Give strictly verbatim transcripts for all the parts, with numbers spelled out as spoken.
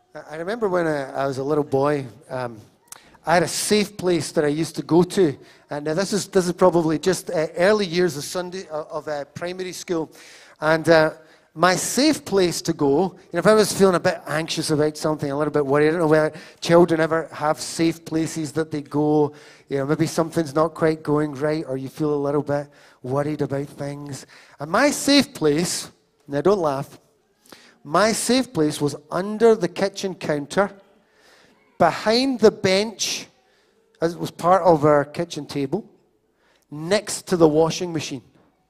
I remember when I, I was a little boy, um, I had a safe place that I used to go to. And uh, this is this is probably just uh, early years of Sunday uh, of uh, primary school. And uh, my safe place to go, you know, if I was feeling a bit anxious about something, a little bit worried, I don't know whether children ever have safe places that they go. You know, maybe something's not quite going right, or you feel a little bit worried about things. And my safe place, now don't laugh, my safe place was under the kitchen counter, behind the bench, as it was part of our kitchen table, next to the washing machine.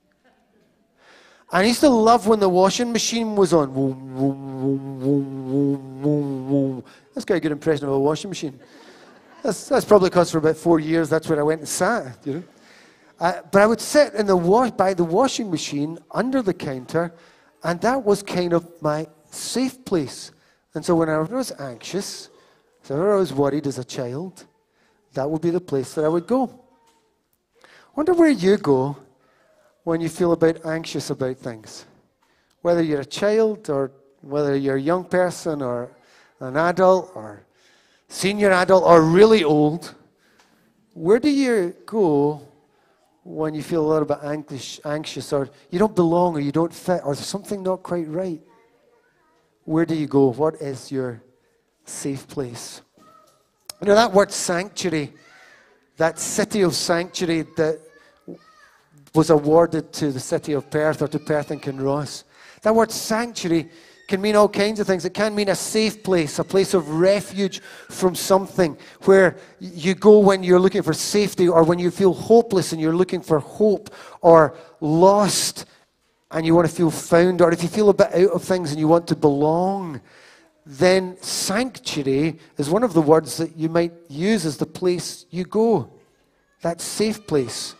And I used to love when the washing machine was on. Vroom, vroom, vroom, vroom, vroom, vroom. That's got a good impression of a washing machine. That's, that's probably because for about four years that's where I went and sat, you know. Uh, but I would sit in the wa- by the washing machine under the counter, and that was kind of my safe place. And so when I was anxious, so when I was worried as a child, that would be the place that I would go. I wonder where you go when you feel a bit anxious about things. Whether you're a child, or whether you're a young person, or an adult, or senior adult, or really old, where do you go when you feel a little bit anxious, anxious, or you don't belong, or you don't fit, or there's something not quite right? Where do you go? What is your safe place? You know, that word sanctuary, that city of sanctuary that was awarded to the city of Perth, or to Perth and Kinross. That word sanctuary can mean all kinds of things. It can mean a safe place, a place of refuge from something, where you go when you're looking for safety, or when you feel hopeless and you're looking for hope, or lost and you want to feel found, or if you feel a bit out of things and you want to belong. Then sanctuary is one of the words that you might use as the place you go, that safe place.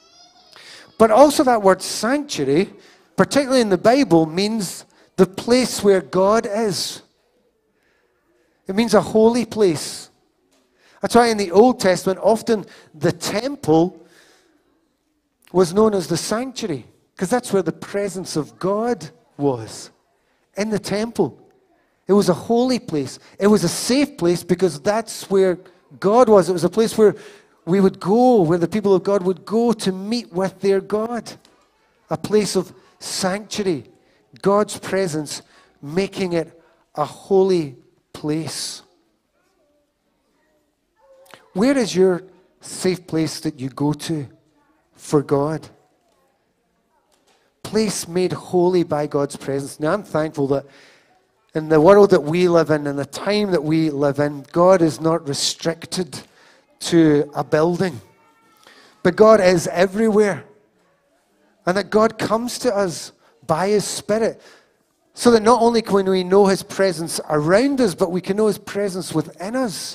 But also that word sanctuary, particularly in the Bible, means the place where God is. It means a holy place. That's why in the Old Testament, often the temple was known as the sanctuary, because that's where the presence of God was, in the temple. It was a holy place. It was a safe place because that's where God was. It was a place where we would go, where the people of God would go to meet with their God. A place of sanctuary. God's presence making it a holy place. Where is your safe place that you go to for God? Place made holy by God's presence. Now, I'm thankful that in the world that we live in, in the time that we live in, God is not restricted to a building. But God is everywhere. And that God comes to us by His Spirit, so that not only can we know His presence around us, but we can know His presence within us.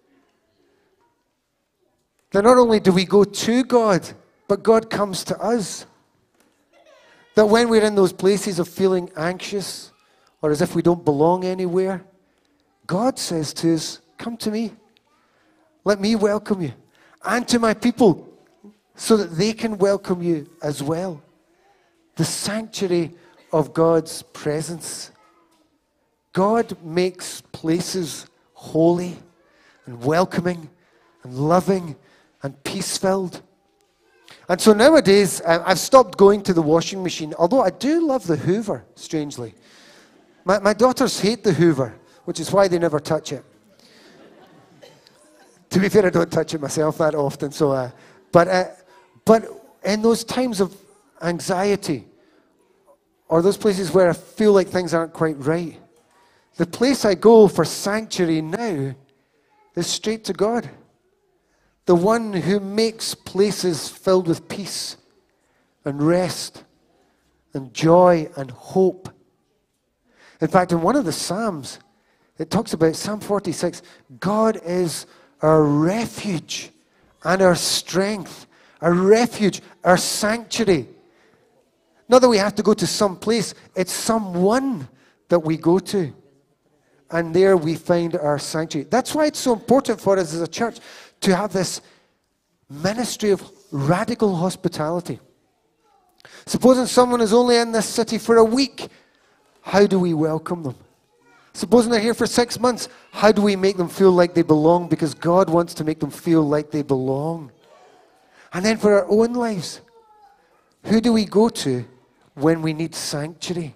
That not only do we go to God, but God comes to us. That when we're in those places of feeling anxious, or as if we don't belong anywhere, God says to us, come to me. Let me welcome you. And to my people, so that they can welcome you as well. The sanctuary of God's presence. God makes places holy and welcoming and loving and peace-filled. And so nowadays, I've stopped going to the washing machine, although I do love the Hoover, strangely. My, my daughters hate the Hoover, which is why they never touch it. To be fair, I don't touch it myself that often. So, uh, but, uh, but in those times of anxiety, or those places where I feel like things aren't quite right, the place I go for sanctuary now is straight to God. The one who makes places filled with peace and rest and joy and hope. In fact, in one of the Psalms, it talks about Psalm forty-six, God is our refuge and our strength, our refuge, our sanctuary. Not that we have to go to some place, it's someone that we go to. And there we find our sanctuary. That's why it's so important for us as a church to have this ministry of radical hospitality. Supposing someone is only in this city for a week, how do we welcome them? Supposing they're here for six months, how do we make them feel like they belong? Because God wants to make them feel like they belong. And then for our own lives, who do we go to when we need sanctuary?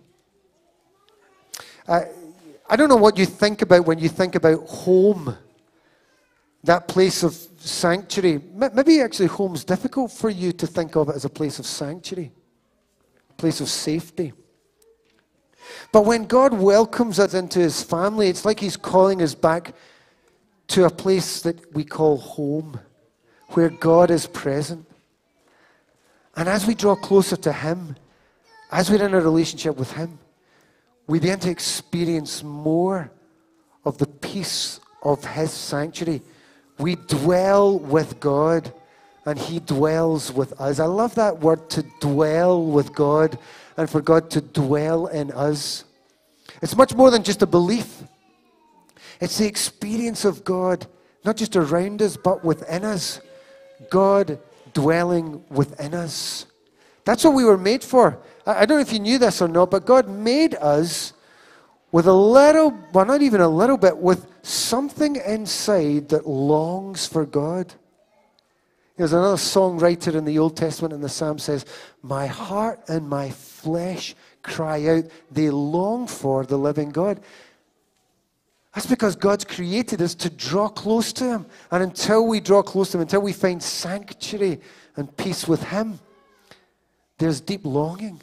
Uh, I don't know what you think about when you think about home, that place of sanctuary. Maybe actually home's difficult for you to think of it as a place of sanctuary, a place of safety. But when God welcomes us into his family, it's like he's calling us back to a place that we call home, where God is present. And as we draw closer to him, as we're in a relationship with him, we begin to experience more of the peace of his sanctuary. We dwell with God, and he dwells with us. I love that word, to dwell with God, and for God to dwell in us. It's much more than just a belief. It's the experience of God, not just around us, but within us. God dwelling within us. That's what we were made for. I don't know if you knew this or not, but God made us with a little, well, not even a little bit, with something inside that longs for God. There's another songwriter in the Old Testament, and the Psalm says, my heart and my flesh cry out, they long for the living God. That's because God's created us to draw close to him. And until we draw close to him, until we find sanctuary and peace with him, there's deep longing.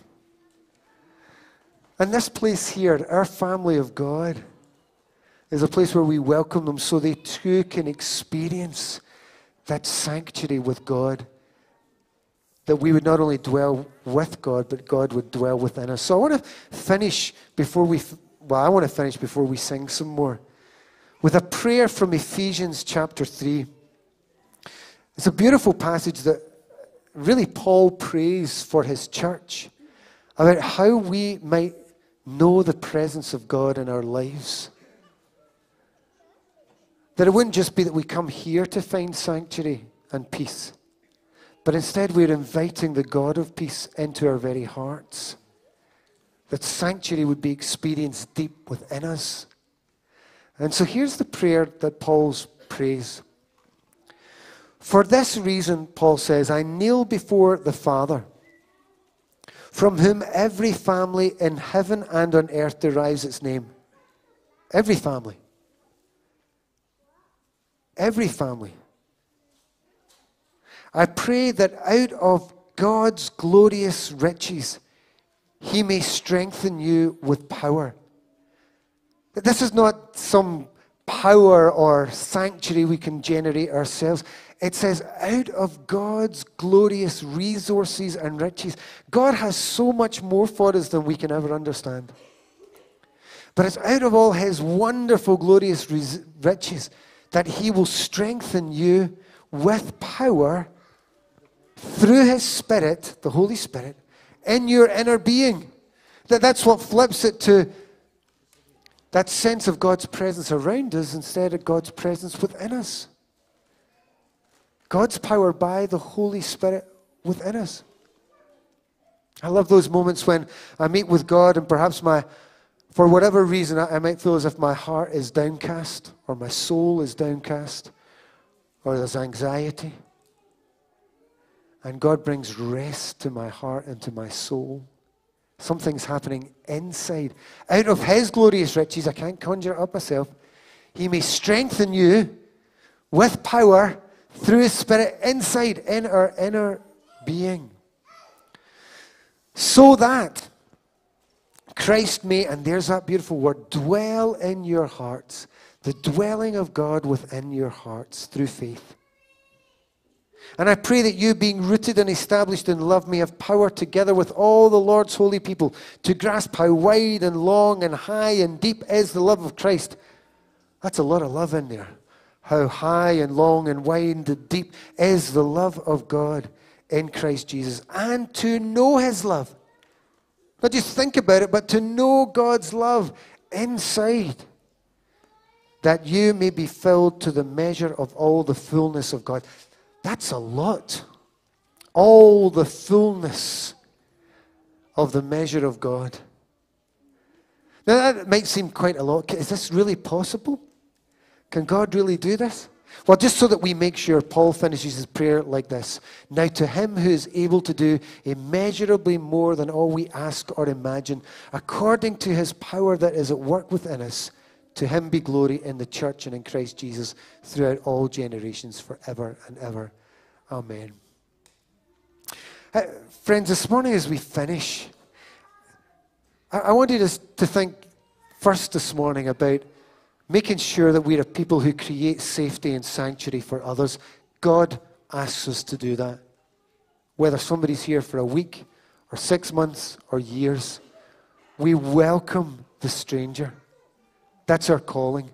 And this place here, our family of God, is a place where we welcome them so they too can experience that sanctuary with God. That we would not only dwell with God, but God would dwell within us. So I want to finish before we, well, I want to finish before we sing some more, with a prayer from Ephesians chapter three. It's a beautiful passage that really Paul prays for his church about how we might know the presence of God in our lives. That it wouldn't just be that we come here to find sanctuary and peace, but instead we're inviting the God of peace into our very hearts. That sanctuary would be experienced deep within us. And so here's the prayer that Paul prays. For this reason, Paul says, I kneel before the Father, from whom every family in heaven and on earth derives its name. Every family. Every family. I pray that out of God's glorious riches, he may strengthen you with power. This is not some power or sanctuary we can generate ourselves. It says, out of God's glorious resources and riches. God has so much more for us than we can ever understand. But it's out of all his wonderful, glorious riches that he will strengthen you with power through his Spirit, the Holy Spirit, in your inner being. That, that's what flips it to that sense of God's presence around us instead of God's presence within us. God's power by the Holy Spirit within us. I love those moments when I meet with God and perhaps my, for whatever reason, I, I might feel as if my heart is downcast or my soul is downcast or there's anxiety. And God brings rest to my heart and to my soul. Something's happening inside. Out of his glorious riches, I can't conjure it up myself, he may strengthen you with power through his Spirit inside, in our inner being. So that Christ may, and there's that beautiful word, dwell in your hearts. The dwelling of God within your hearts through faith. And I pray that you, being rooted and established in love, may have power together with all the Lord's holy people to grasp how wide and long and high and deep is the love of Christ. That's a lot of love in there. How high and long and wide and deep is the love of God in Christ Jesus. And to know his love. Not just think about it, but to know God's love inside. That you may be filled to the measure of all the fullness of God. That's a lot. All the fullness of the measure of God. Now, that might seem quite a lot. Is this really possible? Can God really do this? Well, just so that we make sure, Paul finishes his prayer like this. Now to him who is able to do immeasurably more than all we ask or imagine, according to his power that is at work within us, to him be glory in the church and in Christ Jesus throughout all generations, forever and ever. Amen. Uh, friends, this morning as we finish, I, I want you to, to think first this morning about making sure that we are people who create safety and sanctuary for others. God asks us to do that. Whether somebody's here for a week or six months or years, we welcome the stranger. That's our calling.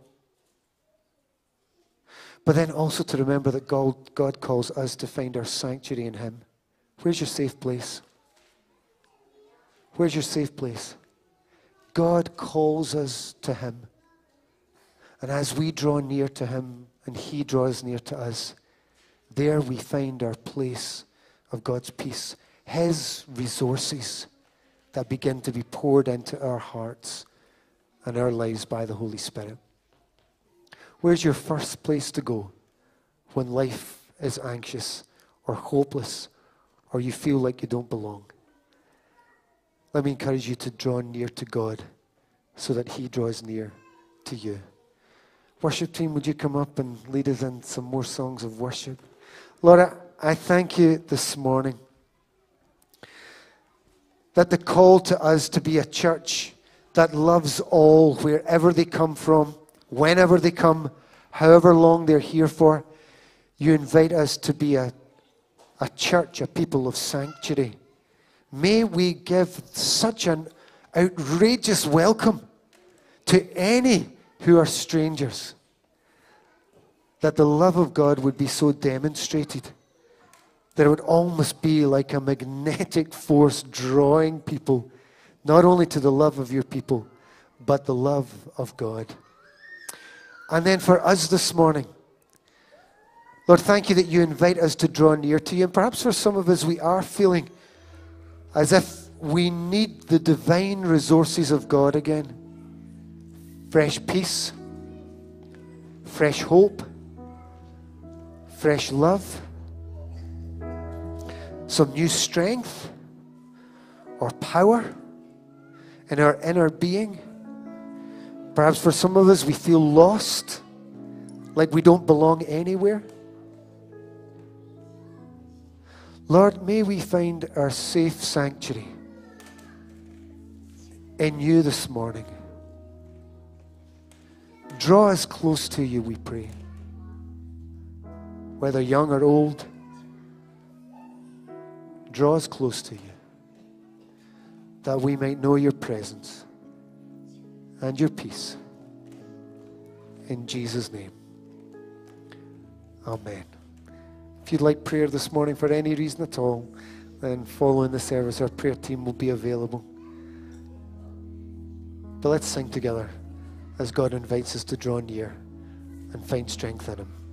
But then also to remember that God, God calls us to find our sanctuary in him. Where's your safe place? Where's your safe place? God calls us to him. And as we draw near to him and he draws near to us, there we find our place of God's peace, his resources that begin to be poured into our hearts and our lives by the Holy Spirit. Where's your first place to go when life is anxious or hopeless or you feel like you don't belong? Let me encourage you to draw near to God so that he draws near to you. Worship team, would you come up and lead us in some more songs of worship? Lord, I, I thank you this morning that the call to us to be a church that loves all, wherever they come from, whenever they come, however long they're here for, you invite us to be a, a church, a people of sanctuary. May we give such an outrageous welcome to any who are strangers, that the love of God would be so demonstrated that it would almost be like a magnetic force drawing people not only to the love of your people, but the love of God. And then for us this morning, Lord, thank you that you invite us to draw near to you. And perhaps for some of us, we are feeling as if we need the divine resources of God again. Fresh peace, fresh hope, fresh love, some new strength or power in our inner being. Perhaps for some of us, we feel lost, like we don't belong anywhere. Lord, may we find our safe sanctuary in you this morning. Draw us close to you, we pray. Whether young or old, draw us close to you, that we might know your presence and your peace. In Jesus' name, amen. If you'd like prayer this morning for any reason at all, then following the service, our prayer team will be available. But let's sing together as God invites us to draw near and find strength in him.